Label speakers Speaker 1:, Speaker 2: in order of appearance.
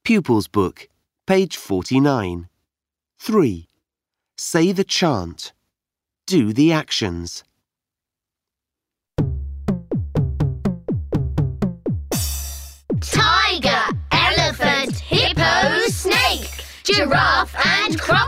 Speaker 1: Pupils Book, page 49. 3. Say the chant. Do the actions.
Speaker 2: Tiger, elephant, hippo, snake, giraffe and crocodile.